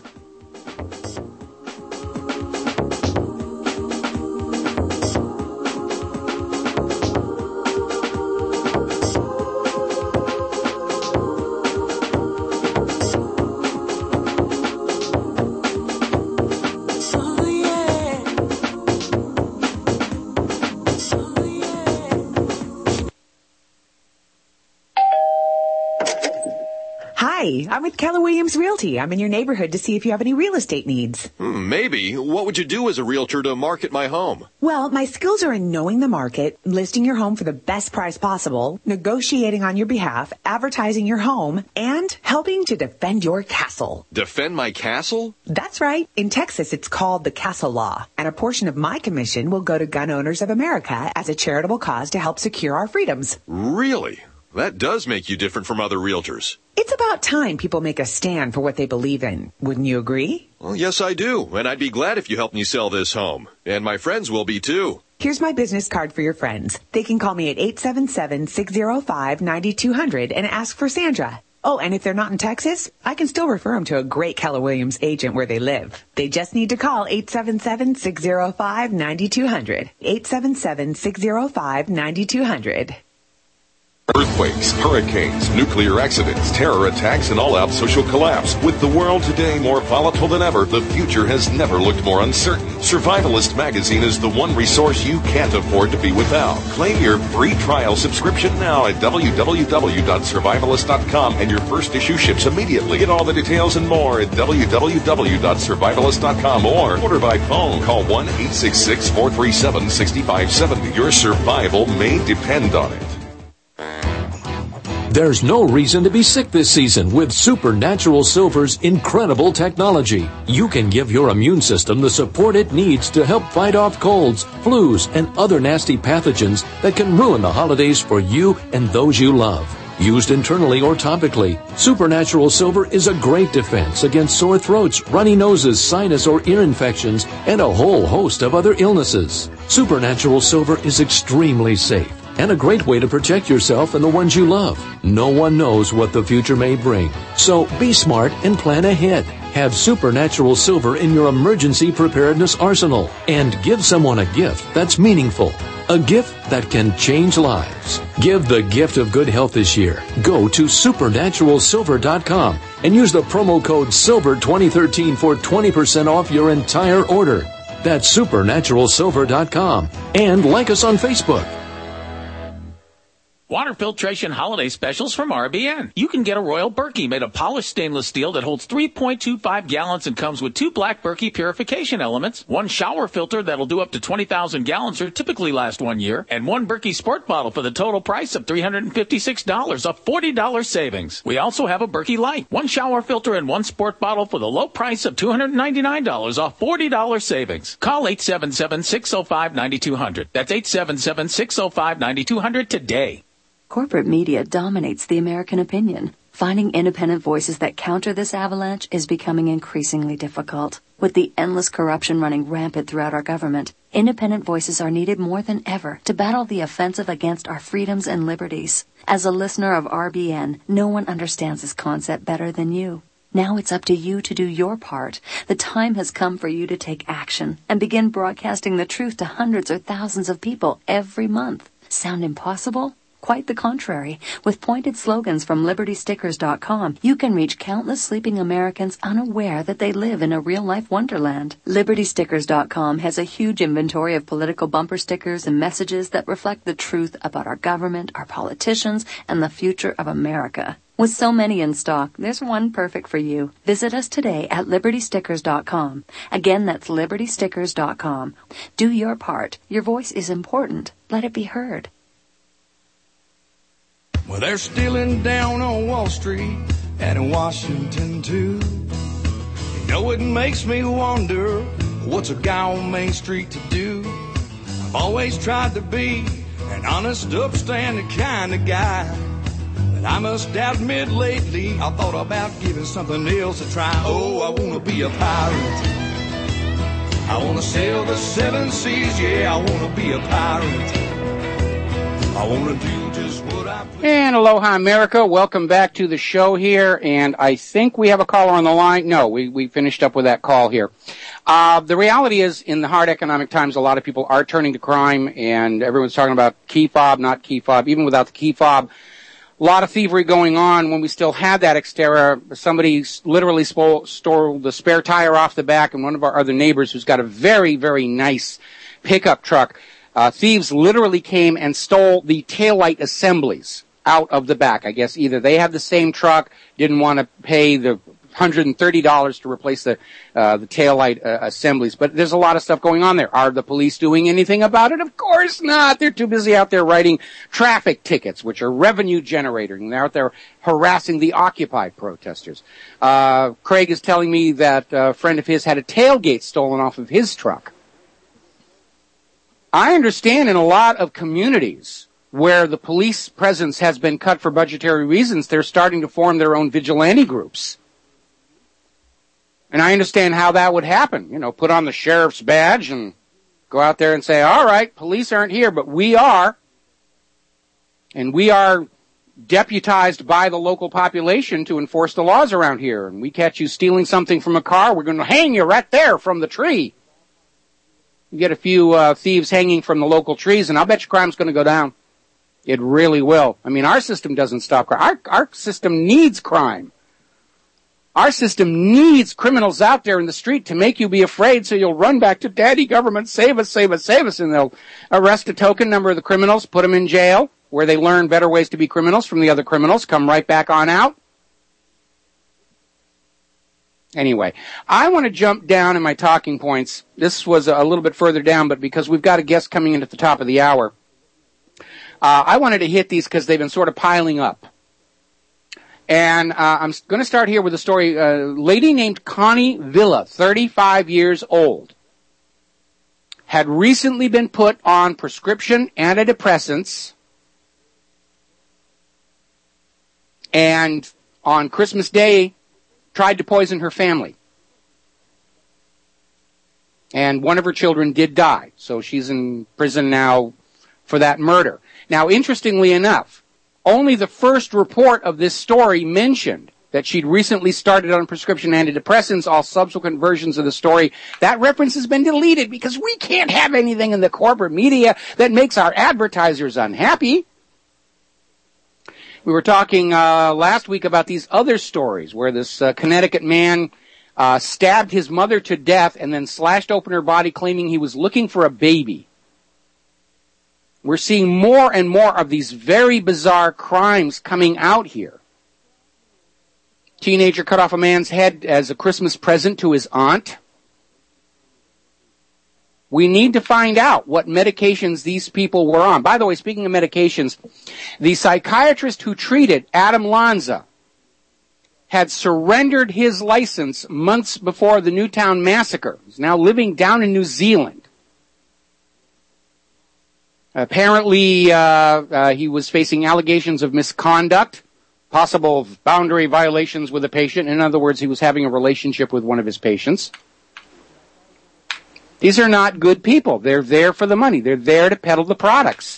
Hi, I'm with Keller Williams Realty. I'm in your neighborhood to see if you have any real estate needs. Hmm, maybe. What would you do as a realtor to market my home? Well, my skills are in knowing the market, listing your home for the best price possible, negotiating on your behalf, advertising your home, and helping to defend your castle. Defend my castle? That's right. In Texas, it's called the Castle Law, and a portion of my commission will go to Gun Owners of America as a charitable cause to help secure our freedoms. Really? that does make you different from other realtors. It's about time people make a stand for what they believe in. Wouldn't you agree? Well, yes, I do. And I'd be glad if you helped me sell this home. And my friends will be too. Here's my business card for your friends. They can call me at eight seven seven, six zero five, nine two zero zero and ask for Sandra. Oh, and if they're not in Texas, I can still refer them to a great Keller Williams agent where they live. They just need to call eight seven seven, six zero five, nine two zero zero. eight seven seven, six zero five, nine two zero zero. Earthquakes, hurricanes, nuclear accidents, terror attacks, and all-out social collapse. With the world today more volatile than ever, the future has never looked more uncertain. Survivalist Magazine is the one resource you can't afford to be without. Claim your free trial subscription now at w w w dot survivalist dot com, and your first issue ships immediately. Get all the details and more at w w w dot survivalist dot com or order by phone. Call one eight six six, four three seven, six five seven zero. Your survival may depend on it. There's no reason to be sick this season with Supernatural Silver's incredible technology. You can give your immune system the support it needs to help fight off colds, flus, and other nasty pathogens that can ruin the holidays for you and those you love. Used internally or topically, Supernatural Silver is a great defense against sore throats, runny noses, sinus or ear infections, and a whole host of other illnesses. Supernatural Silver is extremely safe and a great way to protect yourself and the ones you love. No one knows what the future may bring, so be smart and plan ahead. Have Supernatural Silver in your emergency preparedness arsenal and give someone a gift that's meaningful. A gift that can change lives. Give the gift of good health this year. Go to supernatural silver dot com and use the promo code silver twenty thirteen for twenty percent off your entire order. That's supernatural silver dot com. And like us on Facebook. Water filtration holiday specials from R B N. You can get a Royal Berkey made of polished stainless steel that holds three point two five gallons and comes with two black Berkey purification elements, one shower filter that'll do up to twenty thousand gallons or typically last one year, and one Berkey Sport bottle for the total price of three hundred fifty-six dollars, a forty dollars savings. We also have a Berkey Light, one shower filter and one sport bottle for the low price of two hundred ninety-nine dollars, a forty dollars savings. Call eight seven seven, six oh five, nine two zero zero. That's eight seven seven, six oh five, nine two zero zero today. Corporate media dominates the American opinion. Finding independent voices that counter this avalanche is becoming increasingly difficult. With the endless corruption running rampant throughout our government, independent voices are needed more than ever to battle the offensive against our freedoms and liberties. As a listener of R B N, no one understands this concept better than you. Now it's up to you to do your part. The time has come for you to take action and begin broadcasting the truth to hundreds or thousands of people every month. Sound impossible? Quite the contrary. With pointed slogans from liberty stickers dot com, you can reach countless sleeping Americans unaware that they live in a real-life wonderland. liberty stickers dot com has a huge inventory of political bumper stickers and messages that reflect the truth about our government, our politicians, and the future of America. With so many in stock, there's one perfect for you. Visit us today at liberty stickers dot com. Again, that's liberty stickers dot com. Do your part. Your voice is important. Let it be heard. Well, they're stealing down on Wall Street and in Washington, too. You know, it makes me wonder, what's a guy on Main Street to do? I've always tried to be an honest, upstanding kind of guy. But I must admit lately, I thought about giving something else a try. Oh, I want to be a pirate. I want to sail the seven seas, yeah, I want to be a pirate. I want to do just what I please. And aloha, America. Welcome back to the show here. And I think we have a caller on the line. No, we, we finished up with that call here. Uh, the reality is, in the hard economic times, a lot of people are turning to crime, and everyone's talking about key fob, not key fob. Even without the key fob, a lot of thievery going on. When we still had that Xterra, somebody literally stole, stole the spare tire off the back, and one of our other neighbors, who's got a very, very nice pickup truck, Uh, thieves literally came and stole the taillight assemblies out of the back. I guess either they have the same truck, didn't want to pay the one hundred thirty dollars to replace the uh, the taillight uh, assemblies. But there's a lot of stuff going on there. Are the police doing anything about it? Of course not. They're too busy out there writing traffic tickets, which are revenue generating. They're out there harassing the Occupy protesters. Uh, Craig is telling me that a friend of his had a tailgate stolen off of his truck. I understand in a lot of communities where the police presence has been cut for budgetary reasons, they're starting to form their own vigilante groups. And I understand how that would happen. You know, put on the sheriff's badge and go out there and say, all right, police aren't here, but we are. And we are deputized by the local population to enforce the laws around here. And we catch you stealing something from a car, we're going to hang you right there from the tree. You get a few uh, thieves hanging from the local trees, and I'll bet your crime's going to go down. It really will. I mean, our system doesn't stop crime. Our, our system needs crime. Our system needs criminals out there in the street to make you be afraid so you'll run back to daddy government, save us, save us, save us, and they'll arrest a token number of the criminals, put them in jail, where they learn better ways to be criminals from the other criminals, come right back on out. Anyway, I want to jump down in my talking points. This was a little bit further down, but because we've got a guest coming in at the top of the hour, uh, I wanted to hit these because they've been sort of piling up. And uh, I'm going to start here with a story. A lady named Connie Villa, thirty-five years old, had recently been put on prescription antidepressants, and on Christmas Day tried to poison her family. And one of her children did die, so she's in prison now for that murder. Now, interestingly enough, only the first report of this story mentioned that she'd recently started on prescription antidepressants. All subsequent versions of the story, that reference has been deleted because we can't have anything in the corporate media that makes our advertisers unhappy. We were talking uh, last week about these other stories where this uh, Connecticut man uh, stabbed his mother to death and then slashed open her body claiming he was looking for a baby. We're seeing more and more of these very bizarre crimes coming out here. Teenager cut off a man's head as a Christmas present to his aunt. We need to find out what medications these people were on. By the way, speaking of medications, the psychiatrist who treated Adam Lanza had surrendered his license months before the Newtown massacre. He's now living down in New Zealand. Apparently, uh, uh, he was facing allegations of misconduct, possible boundary violations with a patient. In other words, he was having a relationship with one of his patients. These are not good people. They're there for the money. They're there to peddle the products.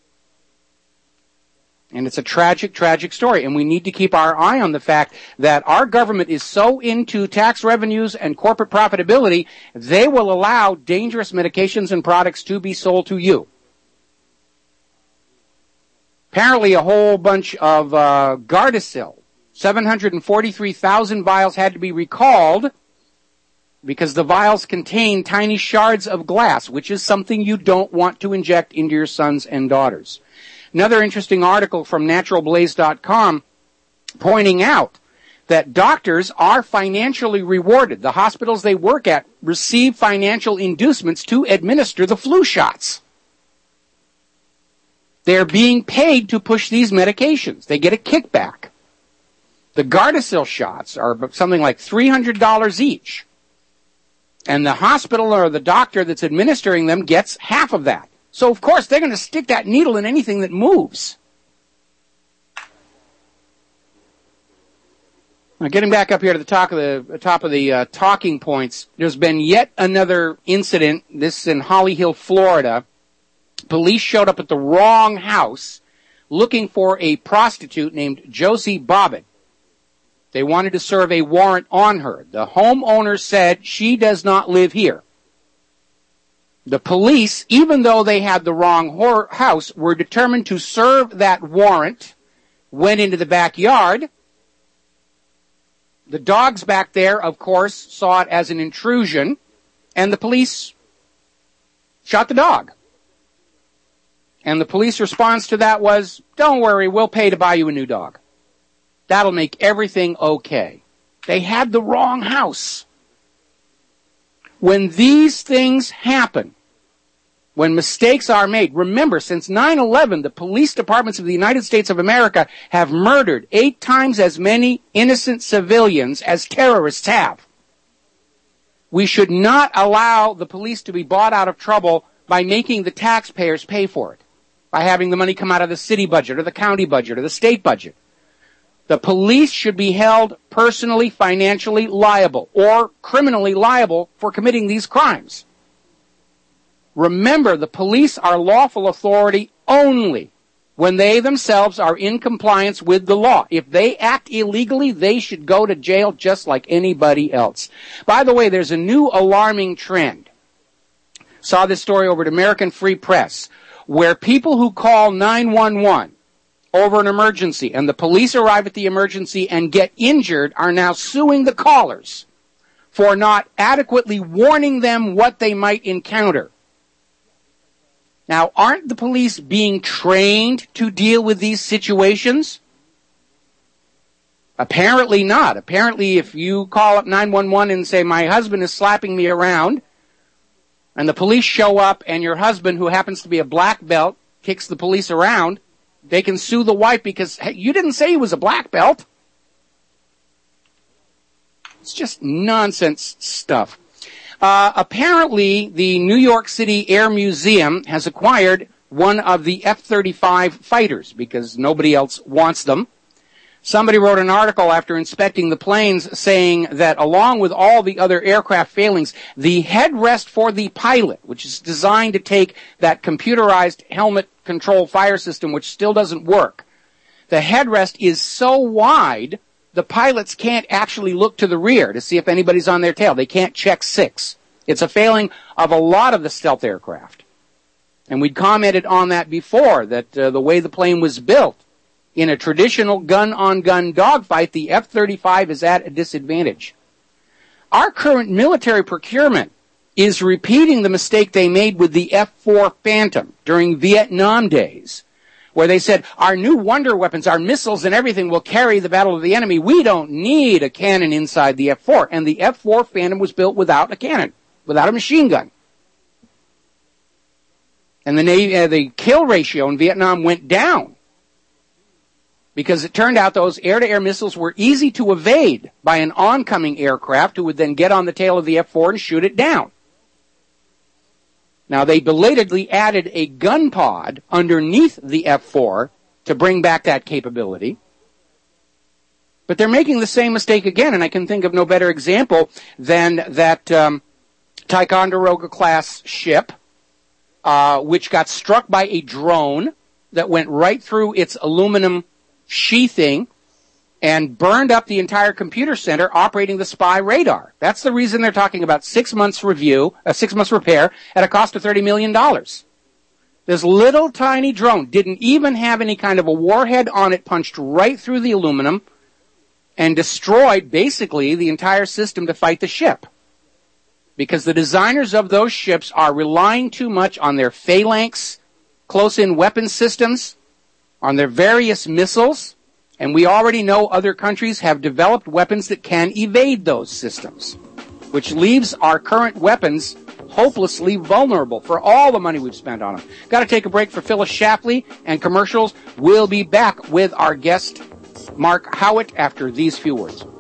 And it's a tragic, tragic story. And we need to keep our eye on the fact that our government is so into tax revenues and corporate profitability, they will allow dangerous medications and products to be sold to you. Apparently a whole bunch of uh, Gardasil, seven hundred forty-three thousand vials had to be recalled because the vials contain tiny shards of glass, which is something you don't want to inject into your sons and daughters. Another interesting article from natural blaze dot com pointing out that doctors are financially rewarded. The hospitals they work at receive financial inducements to administer the flu shots. They're being paid to push these medications. They get a kickback. The Gardasil shots are something like three hundred dollars each. And the hospital or the doctor that's administering them gets half of that. So, of course, they're going to stick that needle in anything that moves. Now, getting back up here to the top of the top of the uh, talking points, there's been yet another incident. This is in Holly Hill, Florida. Police showed up at the wrong house looking for a prostitute named Josie Bobbitt. They wanted to serve a warrant on her. The homeowner said she does not live here. The police, even though they had the wrong house, were determined to serve that warrant, went into the backyard. The dogs back there, of course, saw it as an intrusion, and the police shot the dog. And the police response to that was, don't worry, we'll pay to buy you a new dog. That'll make everything okay. They had the wrong house. When these things happen, when mistakes are made, remember, since nine eleven, the police departments of the United States of America have murdered eight times as many innocent civilians as terrorists have. We should not allow the police to be bought out of trouble by making the taxpayers pay for it, by having the money come out of the city budget or the county budget or the state budget. The police should be held personally, financially liable or criminally liable for committing these crimes. Remember, the police are lawful authority only when they themselves are in compliance with the law. If they act illegally, they should go to jail just like anybody else. By the way, there's a new alarming trend. Saw this story over at American Free Press, where people who call nine one one over an emergency and the police arrive at the emergency and get injured are now suing the callers for not adequately warning them what they might encounter. Now, aren't the police being trained to deal with these situations? Apparently not. Apparently, if you call up nine one one and say, my husband is slapping me around, and the police show up and your husband, who happens to be a black belt, kicks the police around, they can sue the wife because, hey, you didn't say he was a black belt. It's just nonsense stuff. Uh, apparently, the New York City Air Museum has acquired one of the F thirty-five fighters because nobody else wants them. Somebody wrote an article after inspecting the planes saying that along with all the other aircraft failings, the headrest for the pilot, which is designed to take that computerized helmet control fire system, which still doesn't work, the headrest is so wide, the pilots can't actually look to the rear to see if anybody's on their tail. They can't check six. It's a failing of a lot of the stealth aircraft. And we'd commented on that before, that uh, the way the plane was built, in a traditional gun-on-gun dogfight, the F thirty-five is at a disadvantage. Our current military procurement is repeating the mistake they made with the F four Phantom during Vietnam days, where they said, our new wonder weapons, our missiles and everything will carry the battle of the enemy. We don't need a cannon inside the F four. And the F four Phantom was built without a cannon, without a machine gun. And the, Navy, uh, the kill ratio in Vietnam went down because it turned out those air-to-air missiles were easy to evade by an oncoming aircraft who would then get on the tail of the F four and shoot it down. Now, they belatedly added a gun pod underneath the F four to bring back that capability. But they're making the same mistake again, and I can think of no better example than that um, Ticonderoga-class ship, uh, which got struck by a drone that went right through its aluminum sheathing and burned up the entire computer center operating the spy radar. That's the reason they're talking about six months review, a six months repair at a cost of thirty million dollars. This little tiny drone didn't even have any kind of a warhead on it, punched right through the aluminum and destroyed basically the entire system to fight the ship. Because the designers of those ships are relying too much on their phalanx, close-in weapon systems, on their various missiles, and we already know other countries have developed weapons that can evade those systems, which leaves our current weapons hopelessly vulnerable for all the money we've spent on them. Got to take a break for Phyllis Shapley and commercials. We'll be back with our guest, Mark Howitt, after these few words.